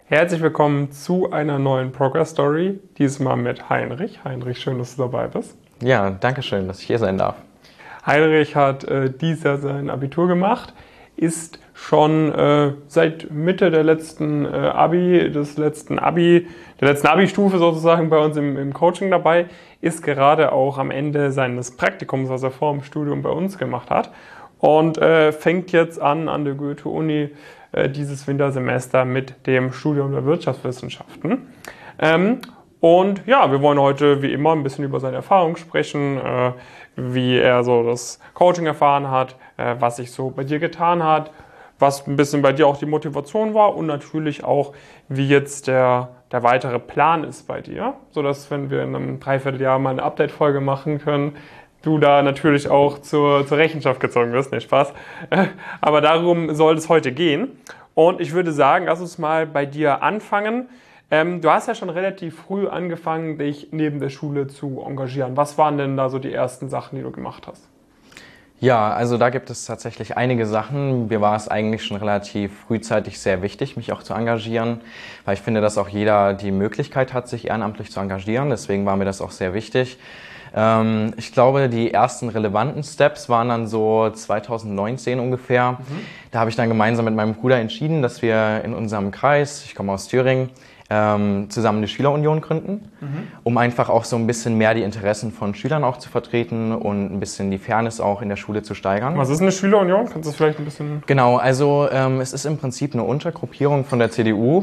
Herzlich willkommen zu einer neuen Progress Story, diesmal mit Heinrich. Heinrich, schön, dass du dabei bist. Ja, danke schön, dass ich hier sein darf. Heinrich hat dieses Jahr sein Abitur gemacht, ist schon seit Mitte der letzten Abi-Stufe sozusagen bei uns im Coaching dabei, ist gerade auch am Ende seines Praktikums, was er vor dem Studium bei uns gemacht hat, und fängt jetzt an der Goethe-Uni dieses Wintersemester mit dem Studium der Wirtschaftswissenschaften. Und ja, wir wollen heute wie immer ein bisschen über seine Erfahrungen sprechen, wie er so das Coaching erfahren hat, was sich so bei dir getan hat, was ein bisschen bei dir auch die Motivation war und natürlich auch, wie jetzt der weitere Plan ist bei dir, sodass, wenn wir in einem Dreivierteljahr mal eine Update-Folge machen können, du da natürlich auch zur Rechenschaft gezogen wirst. Nee, Spaß. Aber darum soll es heute gehen. Und ich würde sagen, lass uns mal bei dir anfangen. Du hast ja schon relativ früh angefangen, dich neben der Schule zu engagieren. Was waren denn da so die ersten Sachen, die du gemacht hast? Ja, also da gibt es tatsächlich einige Sachen. Mir war es eigentlich schon relativ frühzeitig sehr wichtig, mich auch zu engagieren, weil ich finde, dass auch jeder die Möglichkeit hat, sich ehrenamtlich zu engagieren. Deswegen war mir das auch sehr wichtig. Ich glaube, die ersten relevanten Steps waren dann so 2019 ungefähr. Da habe ich dann gemeinsam mit meinem Bruder entschieden, dass wir in unserem Kreis, ich komme aus Thüringen, zusammen eine Schülerunion gründen, um einfach auch so ein bisschen mehr die Interessen von Schülern auch zu vertreten und ein bisschen die Fairness auch in der Schule zu steigern. Was ist eine Schülerunion? Kannst du das vielleicht ein bisschen... Genau, also es ist im Prinzip eine Untergruppierung von der CDU,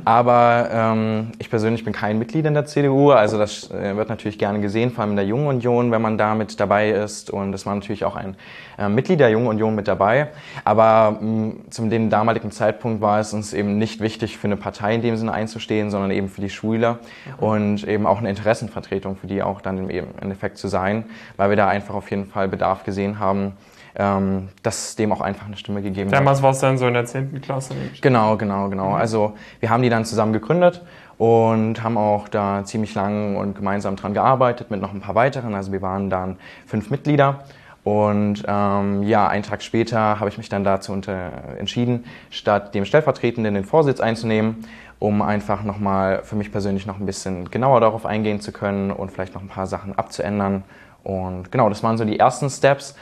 aber ich persönlich bin kein Mitglied in der CDU, also das wird natürlich gerne gesehen, vor allem in der Jungen Union, wenn man da mit dabei ist, und es war natürlich auch ein Mitglied der Jungen Union mit dabei, aber zu dem damaligen Zeitpunkt war es uns eben nicht wichtig, für eine Partei in dem Sinne einzustehen, sondern eben für die Schüler und eben auch eine Interessenvertretung für die auch dann im Endeffekt zu sein, weil wir da einfach auf jeden Fall Bedarf gesehen haben, dass dem auch einfach eine Stimme gegeben wird. Damals war es dann so in der 10. Klasse. Genau. Also wir haben die dann zusammen gegründet und haben auch da ziemlich lang und gemeinsam dran gearbeitet mit noch ein paar weiteren. Also wir waren dann 5 Mitglieder. Und einen Tag später habe ich mich dann dazu entschieden, statt dem Stellvertretenden den Vorsitz einzunehmen, um einfach nochmal für mich persönlich noch ein bisschen genauer darauf eingehen zu können und vielleicht noch ein paar Sachen abzuändern. Und genau, das waren so die ersten Steps.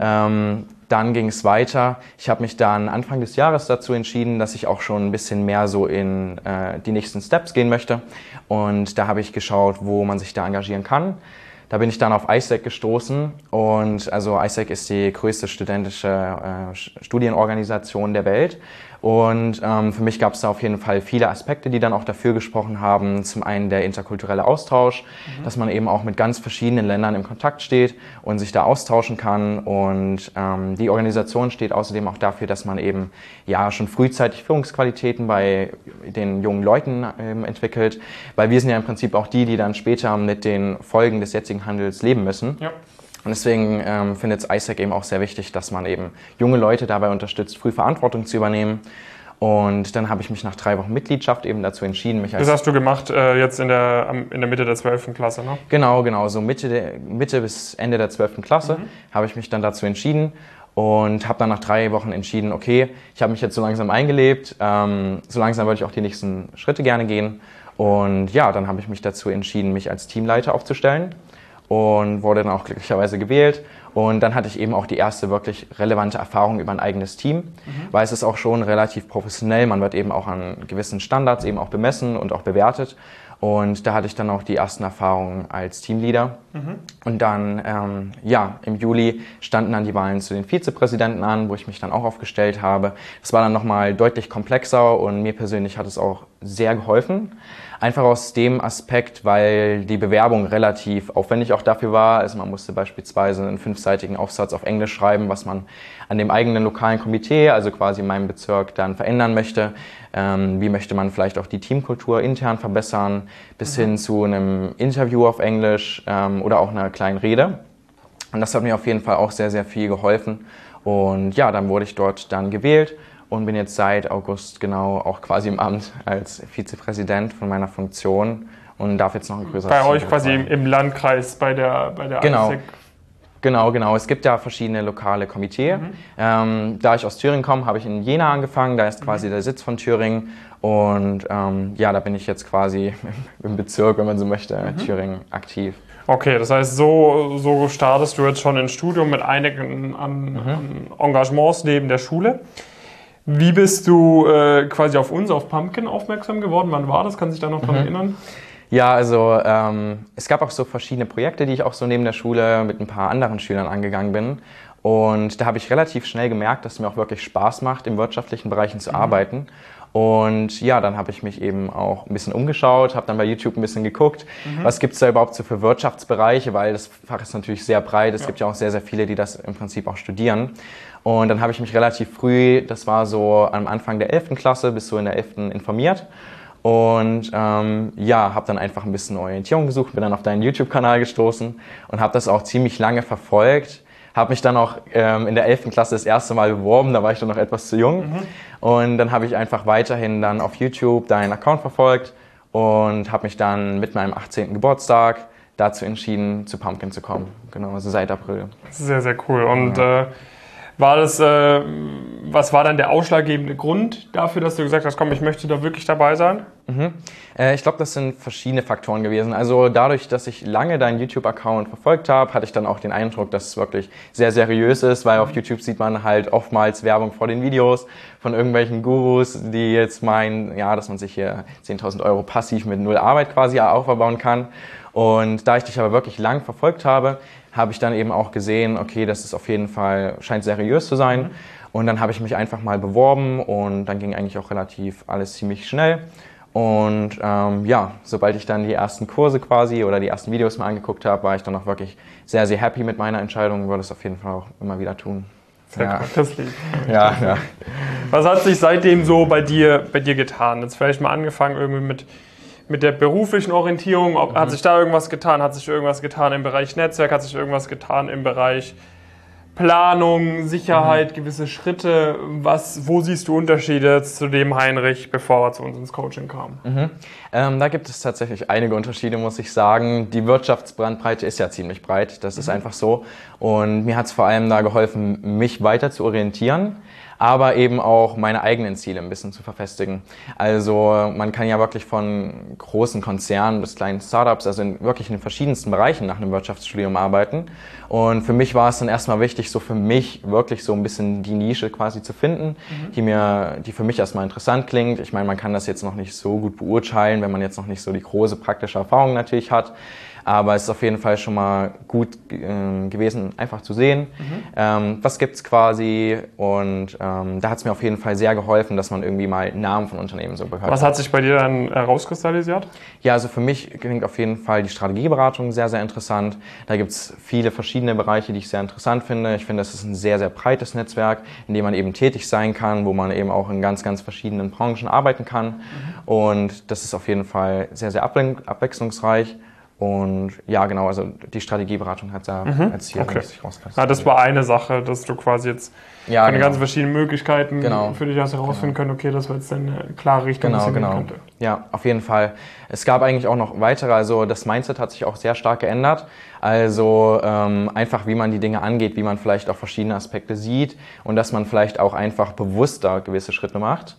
Dann ging es weiter. Ich habe mich dann Anfang des Jahres dazu entschieden, dass ich auch schon ein bisschen mehr so in die nächsten Steps gehen möchte. Und da habe ich geschaut, wo man sich da engagieren kann. Da bin ich dann auf ISEC gestoßen, und also ISEC ist die größte studentische Studienorganisation der Welt, und für mich gab es da auf jeden Fall viele Aspekte, die dann auch dafür gesprochen haben. Zum einen der interkulturelle Austausch, dass man eben auch mit ganz verschiedenen Ländern im Kontakt steht und sich da austauschen kann, und die Organisation steht außerdem auch dafür, dass man eben ja schon frühzeitig Führungsqualitäten bei den jungen Leuten entwickelt, weil wir sind ja im Prinzip auch die dann später mit den Folgen des jetzigen Handels leben müssen. Ja. Und deswegen findet es ISEC eben auch sehr wichtig, dass man eben junge Leute dabei unterstützt, früh Verantwortung zu übernehmen. Und dann habe ich mich nach 3 Wochen Mitgliedschaft eben dazu entschieden, mich als... Das hast du gemacht jetzt in der Mitte der 12. Klasse, ne? Genau, so Mitte bis Ende der 12. Klasse habe ich mich dann dazu entschieden und habe dann nach 3 Wochen entschieden, okay, ich habe mich jetzt so langsam eingelebt, so langsam würde ich auch die nächsten Schritte gerne gehen. Und ja, dann habe ich mich dazu entschieden, mich als Teamleiter aufzustellen, und wurde dann auch glücklicherweise gewählt. Und dann hatte ich eben auch die erste wirklich relevante Erfahrung über ein eigenes Team, weil es ist auch schon relativ professionell. Man wird eben auch an gewissen Standards eben auch bemessen und auch bewertet. Und da hatte ich dann auch die ersten Erfahrungen als Teamleader. Und dann, im Juli standen dann die Wahlen zu den Vizepräsidenten an, wo ich mich dann auch aufgestellt habe. Das war dann nochmal deutlich komplexer, und mir persönlich hat es auch sehr geholfen. Einfach aus dem Aspekt, weil die Bewerbung relativ aufwendig auch dafür war. Also man musste beispielsweise einen 5-seitigen Aufsatz auf Englisch schreiben, was man an dem eigenen lokalen Komitee, also quasi in meinem Bezirk, dann verändern möchte. Wie möchte man vielleicht auch die Teamkultur intern verbessern, bis hin zu einem Interview auf Englisch oder auch einer kleinen Rede. Und das hat mir auf jeden Fall auch sehr, sehr viel geholfen. Und ja, dann wurde ich dort dann gewählt und bin jetzt seit August genau auch quasi im Amt als Vizepräsident von meiner Funktion und darf jetzt noch ein größeres... Bei euch quasi im Landkreis, bei der genau. ISEC. Genau. Es gibt ja verschiedene lokale Komitee. Da ich aus Thüringen komme, habe ich in Jena angefangen. Da ist quasi der Sitz von Thüringen. Und ja, da bin ich jetzt quasi im Bezirk, wenn man so möchte, Thüringen aktiv. Okay, das heißt, so startest du jetzt schon ins Studium mit einigen an Engagements neben der Schule. Wie bist du quasi auf uns, auf Pumpkin aufmerksam geworden? Wann war das? Kannst du dich da noch dran erinnern? Ja, also es gab auch so verschiedene Projekte, die ich auch so neben der Schule mit ein paar anderen Schülern angegangen bin. Und da habe ich relativ schnell gemerkt, dass es mir auch wirklich Spaß macht, in wirtschaftlichen Bereichen zu arbeiten. Und ja, dann habe ich mich eben auch ein bisschen umgeschaut, habe dann bei YouTube ein bisschen geguckt, was gibt es da überhaupt so für Wirtschaftsbereiche, weil das Fach ist natürlich sehr breit. Es gibt ja auch sehr, sehr viele, die das im Prinzip auch studieren. Und dann habe ich mich relativ früh, das war so am Anfang der 11. Klasse, bis so in der 11. informiert. Und ja, habe dann einfach ein bisschen Orientierung gesucht, bin dann auf deinen YouTube-Kanal gestoßen und habe das auch ziemlich lange verfolgt. Habe mich dann auch in der 11. Klasse das erste Mal beworben, da war ich dann noch etwas zu jung. Und dann habe ich einfach weiterhin dann auf YouTube deinen Account verfolgt und habe mich dann mit meinem 18. Geburtstag dazu entschieden, zu Pumpkin zu kommen. Genau, also seit April. Sehr, sehr cool. Und was war dann der ausschlaggebende Grund dafür, dass du gesagt hast, komm, ich möchte da wirklich dabei sein? Ich glaube, das sind verschiedene Faktoren gewesen. Also dadurch, dass ich lange deinen YouTube-Account verfolgt habe, hatte ich dann auch den Eindruck, dass es wirklich sehr seriös ist, weil auf YouTube sieht man halt oftmals Werbung vor den Videos von irgendwelchen Gurus, die jetzt meinen, ja, dass man sich hier 10.000 Euro passiv mit null Arbeit quasi aufbauen kann. Und da ich dich aber wirklich lang verfolgt habe, habe ich dann eben auch gesehen, okay, das ist auf jeden Fall, scheint seriös zu sein. Und dann habe ich mich einfach mal beworben und dann ging eigentlich auch relativ alles ziemlich schnell. Und ja, sobald ich dann die ersten Kurse quasi oder die ersten Videos mal angeguckt habe, war ich dann auch wirklich sehr, sehr happy mit meiner Entscheidung und würde es auf jeden Fall auch immer wieder tun. Sehr gut, das lieb. Ja. Was hat sich seitdem so bei dir getan? Jetzt vielleicht mal angefangen irgendwie mit der beruflichen Orientierung. Hat sich da irgendwas getan? Hat sich irgendwas getan im Bereich Netzwerk? Hat sich irgendwas getan im Bereich Planung, Sicherheit, gewisse Schritte? Wo siehst du Unterschiede zu dem Heinrich, bevor er zu uns ins Coaching kam? Da gibt es tatsächlich einige Unterschiede, muss ich sagen. Die Wirtschaftsbrandbreite ist ja ziemlich breit, das ist einfach so. Und mir hat es vor allem da geholfen, mich weiter zu orientieren, aber eben auch meine eigenen Ziele ein bisschen zu verfestigen. Also man kann ja wirklich von großen Konzernen bis kleinen Startups, also wirklich in den verschiedensten Bereichen nach einem Wirtschaftsstudium arbeiten. Und für mich war es dann erstmal wichtig, so für mich wirklich so ein bisschen die Nische quasi zu finden, die für mich erstmal interessant klingt. Ich meine, man kann das jetzt noch nicht so gut beurteilen, wenn man jetzt noch nicht so die große praktische Erfahrung natürlich hat. Aber es ist auf jeden Fall schon mal gut gewesen, einfach zu sehen, was gibt's quasi. Und da hat es mir auf jeden Fall sehr geholfen, dass man irgendwie mal Namen von Unternehmen so gehört hat. Was hat sich bei dir dann herauskristallisiert? Ja, also für mich klingt auf jeden Fall die Strategieberatung sehr, sehr interessant. Da gibt's viele verschiedene Bereiche, die ich sehr interessant finde. Ich finde, es ist ein sehr, sehr breites Netzwerk, in dem man eben tätig sein kann, wo man eben auch in ganz, ganz verschiedenen Branchen arbeiten kann. Und das ist auf jeden Fall sehr, sehr abwechslungsreich. Und ja, genau, also die Strategieberatung hat da als Ziel richtig rausgekommen. Ja, das war eine Sache, dass du quasi jetzt von den ganzen verschiedenen Möglichkeiten für dich hast herausfinden können, okay, das war jetzt eine klare Richtung, was gehen könnte. Ja, auf jeden Fall. Es gab eigentlich auch noch weitere, also das Mindset hat sich auch sehr stark geändert. Also einfach, wie man die Dinge angeht, wie man vielleicht auch verschiedene Aspekte sieht und dass man vielleicht auch einfach bewusster gewisse Schritte macht.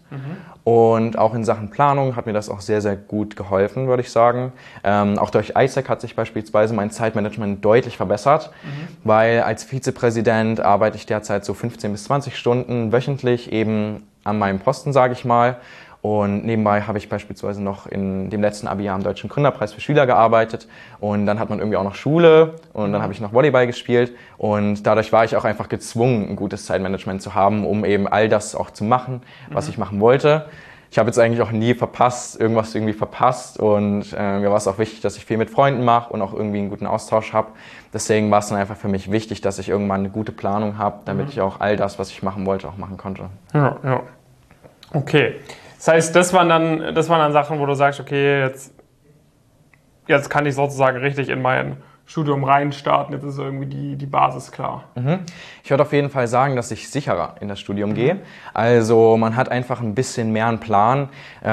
Und auch in Sachen Planung hat mir das auch sehr, sehr gut geholfen, würde ich sagen. Auch durch ISAC hat sich beispielsweise mein Zeitmanagement deutlich verbessert, weil als Vizepräsident arbeite ich derzeit so 15 bis 20 Stunden wöchentlich eben an meinem Posten, sage ich mal. Und nebenbei habe ich beispielsweise noch in dem letzten Abi-Jahr am Deutschen Gründerpreis für Schüler gearbeitet. Und dann hat man irgendwie auch noch Schule und dann habe ich noch Volleyball gespielt. Und dadurch war ich auch einfach gezwungen, ein gutes Zeitmanagement zu haben, um eben all das auch zu machen, was ich machen wollte. Ich habe jetzt eigentlich auch nie irgendwas verpasst und mir war es auch wichtig, dass ich viel mit Freunden mache und auch irgendwie einen guten Austausch habe. Deswegen war es dann einfach für mich wichtig, dass ich irgendwann eine gute Planung habe, damit ich auch all das, was ich machen wollte, auch machen konnte. Ja. Okay. Das heißt, das waren dann Sachen, wo du sagst, okay, jetzt kann ich sozusagen richtig in mein Studium reinstarten, jetzt ist irgendwie die Basis klar? Ich würde auf jeden Fall sagen, dass ich sicherer in das Studium gehe. Also man hat einfach ein bisschen mehr einen Plan.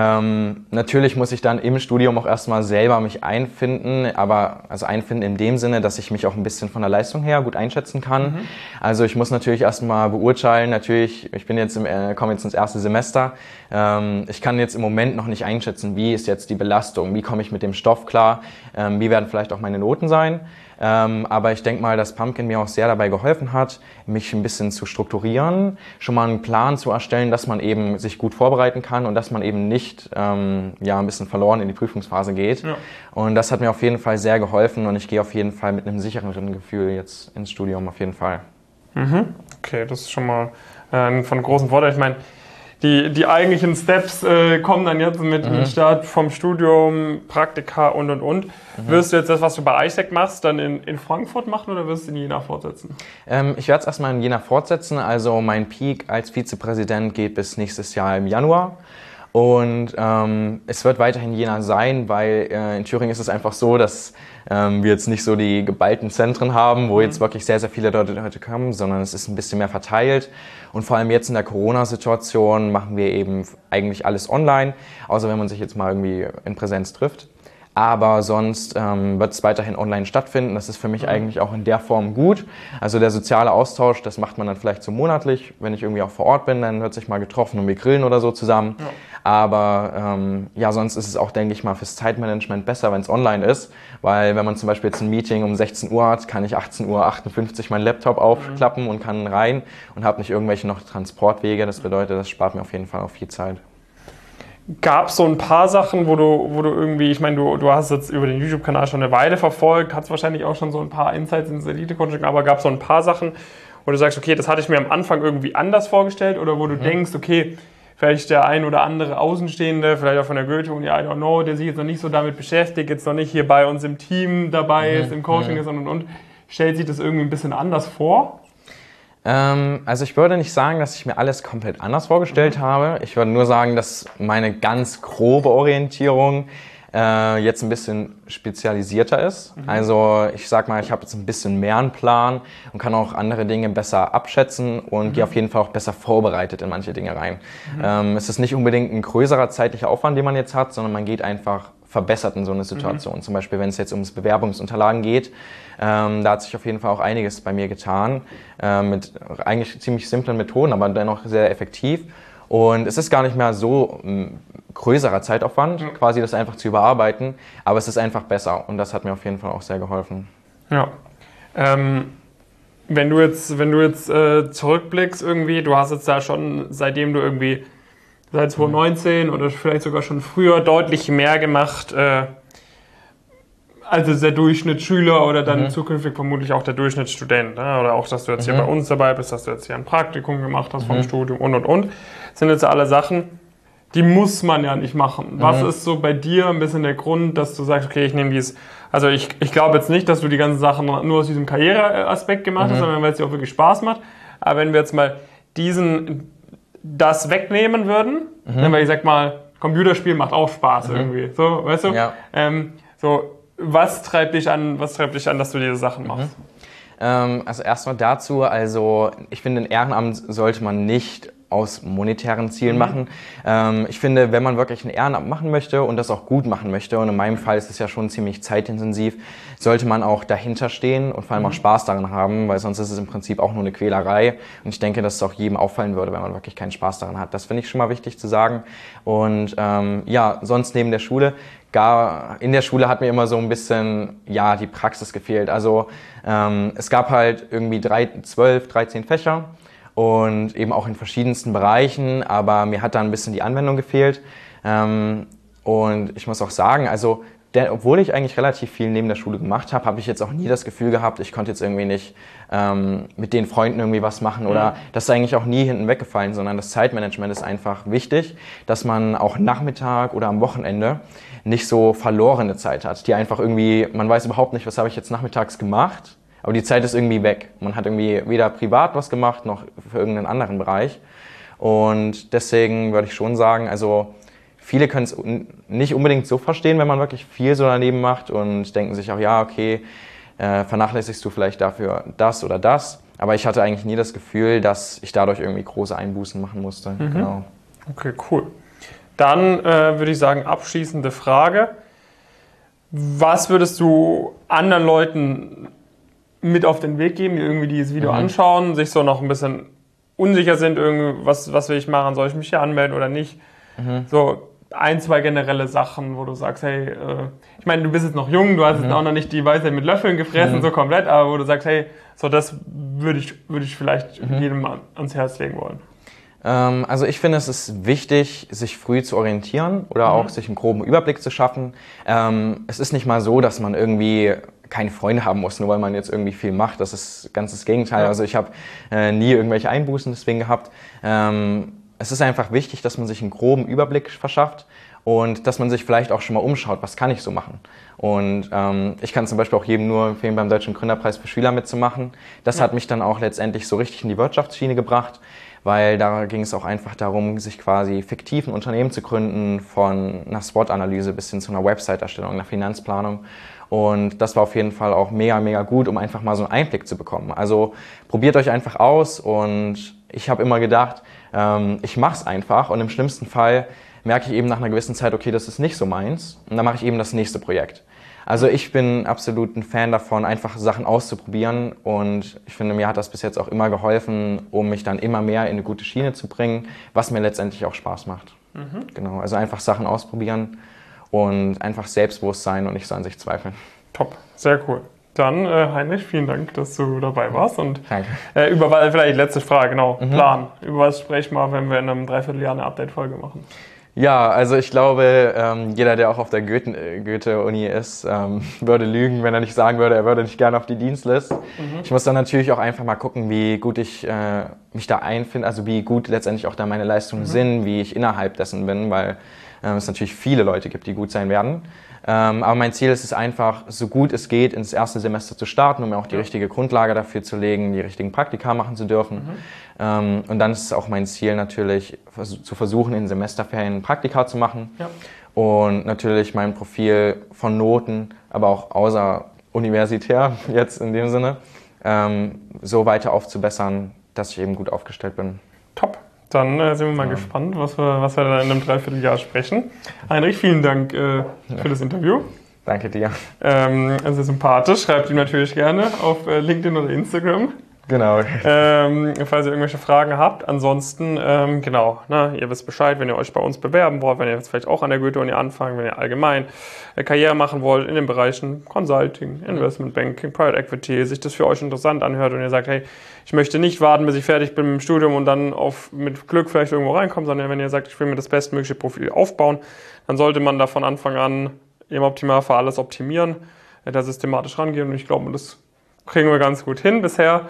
Natürlich muss ich dann im Studium auch erstmal selber mich einfinden, aber also einfinden in dem Sinne, dass ich mich auch ein bisschen von der Leistung her gut einschätzen kann. Also ich muss natürlich erstmal beurteilen, natürlich, ich komme jetzt ins erste Semester. Ich kann jetzt im Moment noch nicht einschätzen, wie ist jetzt die Belastung, wie komme ich mit dem Stoff klar, wie werden vielleicht auch meine Noten sein. Aber ich denke mal, dass Pumpkin mir auch sehr dabei geholfen hat, mich ein bisschen zu strukturieren, schon mal einen Plan zu erstellen, dass man eben sich gut vorbereiten kann und dass man eben nicht ein bisschen verloren in die Prüfungsphase geht. Ja. Und das hat mir auf jeden Fall sehr geholfen und ich gehe auf jeden Fall mit einem sichereren Gefühl jetzt ins Studium, auf jeden Fall. Okay, das ist schon mal von großem Vorteil. Ich meine, die eigentlichen Steps kommen dann jetzt mit dem Start vom Studium, Praktika und. Wirst du jetzt das, was du bei ISEC machst, dann in Frankfurt machen oder wirst du in Jena fortsetzen? Ich werde es erstmal in Jena fortsetzen. Also mein Peak als Vizepräsident geht bis nächstes Jahr im Januar. Und es wird weiterhin Jena sein, weil in Thüringen ist es einfach so, dass wir jetzt nicht so die geballten Zentren haben, wo jetzt wirklich sehr, sehr viele Leute kommen, sondern es ist ein bisschen mehr verteilt. Und vor allem jetzt in der Corona-Situation machen wir eben eigentlich alles online, außer wenn man sich jetzt mal irgendwie in Präsenz trifft. Aber sonst wird es weiterhin online stattfinden. Das ist für mich eigentlich auch in der Form gut. Also der soziale Austausch, das macht man dann vielleicht so monatlich. Wenn ich irgendwie auch vor Ort bin, dann wird sich mal getroffen und wir grillen oder so zusammen. Ja. Aber sonst ist es auch, denke ich mal, fürs Zeitmanagement besser, wenn es online ist. Weil wenn man zum Beispiel jetzt ein Meeting um 16 Uhr hat, kann ich 18:58 Uhr meinen Laptop aufklappen und kann rein und habe nicht irgendwelche noch Transportwege. Das bedeutet, das spart mir auf jeden Fall auch viel Zeit. Gab es so ein paar Sachen, wo du irgendwie, ich meine, du hast jetzt über den YouTube-Kanal schon eine Weile verfolgt, hast wahrscheinlich auch schon so ein paar Insights ins Elite-Coaching, aber gab es so ein paar Sachen, wo du sagst, okay, das hatte ich mir am Anfang irgendwie anders vorgestellt oder wo du denkst, okay, vielleicht der ein oder andere Außenstehende, vielleicht auch von der Goethe-Uni, I don't know, der sich jetzt noch nicht so damit beschäftigt, jetzt noch nicht hier bei uns im Team dabei ist, im Coaching ist und, stellt sich das irgendwie ein bisschen anders vor? Also ich würde nicht sagen, dass ich mir alles komplett anders vorgestellt habe. Ich würde nur sagen, dass meine ganz grobe Orientierung jetzt ein bisschen spezialisierter ist. Also ich sag mal, ich habe jetzt ein bisschen mehr einen Plan und kann auch andere Dinge besser abschätzen und gehe auf jeden Fall auch besser vorbereitet in manche Dinge rein. Es ist nicht unbedingt ein größerer zeitlicher Aufwand, den man jetzt hat, sondern man geht einfach verbessert in so eine Situation. Zum Beispiel, wenn es jetzt ums Bewerbungsunterlagen geht, da hat sich auf jeden Fall auch einiges bei mir getan, mit eigentlich ziemlich simplen Methoden, aber dennoch sehr effektiv. Und es ist gar nicht mehr so ein größerer Zeitaufwand, quasi das einfach zu überarbeiten, aber es ist einfach besser und das hat mir auf jeden Fall auch sehr geholfen. Ja. Wenn du jetzt zurückblickst irgendwie, du hast jetzt da schon, seitdem du irgendwie seit 2019 oder vielleicht sogar schon früher deutlich mehr gemacht, also der Durchschnittsschüler oder dann zukünftig vermutlich auch der Durchschnittsstudent. Ne? Oder auch, dass du jetzt hier bei uns dabei bist, dass du jetzt hier ein Praktikum gemacht hast vom Studium und. Das sind jetzt alle Sachen, die muss man ja nicht machen. Was ist so bei dir ein bisschen der Grund, dass du sagst, okay, ich nehme dies. Also ich glaube jetzt nicht, dass du die ganzen Sachen nur aus diesem Karriereaspekt gemacht hast, sondern weil es dir auch wirklich Spaß macht. Aber wenn wir jetzt mal das wegnehmen würden, weil ich sag mal, Computerspiel macht auch Spaß irgendwie. So, weißt du? Ja. Was treibt dich an, dass du diese Sachen machst? Also erstmal dazu, also ich finde, ein Ehrenamt sollte man nicht aus monetären Zielen machen. Ich finde, wenn man wirklich ein Ehrenamt machen möchte und das auch gut machen möchte, und in meinem Fall ist es ja schon ziemlich zeitintensiv, sollte man auch dahinter stehen und vor allem auch Spaß daran haben, weil sonst ist es im Prinzip auch nur eine Quälerei. Und ich denke, dass es auch jedem auffallen würde, wenn man wirklich keinen Spaß daran hat. Das finde ich schon mal wichtig zu sagen. Und sonst neben der Schule, in der Schule hat mir immer so ein bisschen, die Praxis gefehlt. Also es gab halt irgendwie 12, 13 Fächer. Und eben auch in verschiedensten Bereichen, aber mir hat da ein bisschen die Anwendung gefehlt. Und ich muss auch sagen, also obwohl ich eigentlich relativ viel neben der Schule gemacht habe, habe ich jetzt auch nie das Gefühl gehabt, ich konnte jetzt irgendwie nicht mit den Freunden irgendwie was machen oder das ist eigentlich auch nie hinten weggefallen, sondern das Zeitmanagement ist einfach wichtig, dass man auch Nachmittag oder am Wochenende nicht so verlorene Zeit hat, die einfach irgendwie, man weiß überhaupt nicht, was habe ich jetzt nachmittags gemacht. Aber die Zeit ist irgendwie weg. Man hat irgendwie weder privat was gemacht, noch für irgendeinen anderen Bereich. Und deswegen würde ich schon sagen, also viele können es nicht unbedingt so verstehen, wenn man wirklich viel so daneben macht und denken sich auch, ja, okay, vernachlässigst du vielleicht dafür das oder das. Aber ich hatte eigentlich nie das Gefühl, dass ich dadurch irgendwie große Einbußen machen musste. Genau. Okay, cool. Dann würde ich sagen, abschließende Frage. Was würdest du anderen Leuten mit auf den Weg geben, die irgendwie dieses Video anschauen, sich so noch ein bisschen unsicher sind, irgendwie, was will ich machen, soll ich mich hier anmelden oder nicht? So 1, 2 generelle Sachen, wo du sagst, hey, ich meine, du bist jetzt noch jung, du hast jetzt auch noch nicht die Weisheit mit Löffeln gefressen, so komplett, aber wo du sagst, hey, so das würde ich vielleicht jedem ans Herz legen wollen. Also ich finde, es ist wichtig, sich früh zu orientieren oder auch sich einen groben Überblick zu schaffen. Es ist nicht mal so, dass man irgendwie keine Freunde haben muss, nur weil man jetzt irgendwie viel macht. Das ist ganz das Gegenteil. Also ich habe nie irgendwelche Einbußen deswegen gehabt. Es ist einfach wichtig, dass man sich einen groben Überblick verschafft und dass man sich vielleicht auch schon mal umschaut, was kann ich so machen. Und ich kann zum Beispiel auch jedem nur empfehlen, beim Deutschen Gründerpreis für Schüler mitzumachen. Das hat mich dann auch letztendlich so richtig in die Wirtschaftsschiene gebracht, weil da ging es auch einfach darum, sich quasi fiktiv ein Unternehmen zu gründen, von einer SWOT-Analyse bis hin zu einer Website-Erstellung, einer Finanzplanung. Und das war auf jeden Fall auch mega, mega gut, um einfach mal so einen Einblick zu bekommen. Also probiert euch einfach aus und ich habe immer gedacht, ich mache es einfach und im schlimmsten Fall merke ich eben nach einer gewissen Zeit, okay, das ist nicht so meins und dann mache ich eben das nächste Projekt. Also ich bin absolut ein Fan davon, einfach Sachen auszuprobieren und ich finde, mir hat das bis jetzt auch immer geholfen, um mich dann immer mehr in eine gute Schiene zu bringen, was mir letztendlich auch Spaß macht. Genau, also einfach Sachen ausprobieren und einfach selbstbewusst sein und nicht so an sich zweifeln. Top, sehr cool. Dann, Heinrich, vielen Dank, dass du dabei warst. Und Danke. Vielleicht letzte Frage, genau, Plan. Über was sprechen wir, wenn wir in einem Dreivierteljahr eine Update-Folge machen? Ja, also ich glaube, jeder, der auch auf der Goethe-Uni ist, würde lügen, wenn er nicht sagen würde, er würde nicht gerne auf die Dienstlist. Ich muss dann natürlich auch einfach mal gucken, wie gut ich mich da einfinde, also wie gut letztendlich auch da meine Leistungen sind, wie ich innerhalb dessen bin, weil es natürlich viele Leute gibt, die gut sein werden. Aber mein Ziel ist es einfach, so gut es geht, ins erste Semester zu starten, um mir auch die richtige Grundlage dafür zu legen, die richtigen Praktika machen zu dürfen. Und dann ist es auch mein Ziel natürlich, zu versuchen, in Semesterferien Praktika zu machen. Ja. Und natürlich mein Profil von Noten, aber auch außeruniversitär jetzt in dem Sinne, so weiter aufzubessern, dass ich eben gut aufgestellt bin. Top. Dann sind wir mal gespannt, was wir da in einem Dreivierteljahr sprechen. Heinrich, vielen Dank für das Interview. Danke dir. Also sympathisch. Schreibt ihm natürlich gerne auf LinkedIn oder Instagram. Genau. Falls ihr irgendwelche Fragen habt. Ansonsten, ihr wisst Bescheid, wenn ihr euch bei uns bewerben wollt, wenn ihr jetzt vielleicht auch an der Goethe-Uni anfangen, wenn ihr allgemein Karriere machen wollt in den Bereichen Consulting, Investment Banking, Private Equity, sich das für euch interessant anhört und ihr sagt, hey, ich möchte nicht warten, bis ich fertig bin mit dem Studium und dann mit Glück vielleicht irgendwo reinkommen, sondern wenn ihr sagt, ich will mir das bestmögliche Profil aufbauen, dann sollte man da von Anfang an im Optimalfall alles optimieren, da systematisch rangehen und ich glaube, das kriegen wir ganz gut hin bisher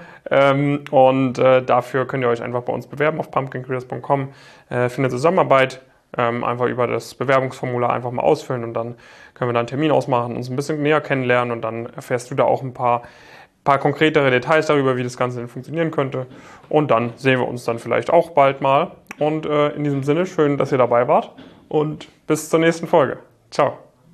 dafür könnt ihr euch einfach bei uns bewerben auf pumpkincareers.com für eine Zusammenarbeit. Einfach über das Bewerbungsformular einfach mal ausfüllen und dann können wir da einen Termin ausmachen, uns ein bisschen näher kennenlernen und dann erfährst du da auch ein paar konkretere Details darüber, wie das Ganze denn funktionieren könnte und dann sehen wir uns dann vielleicht auch bald mal und in diesem Sinne schön, dass ihr dabei wart und bis zur nächsten Folge. Ciao.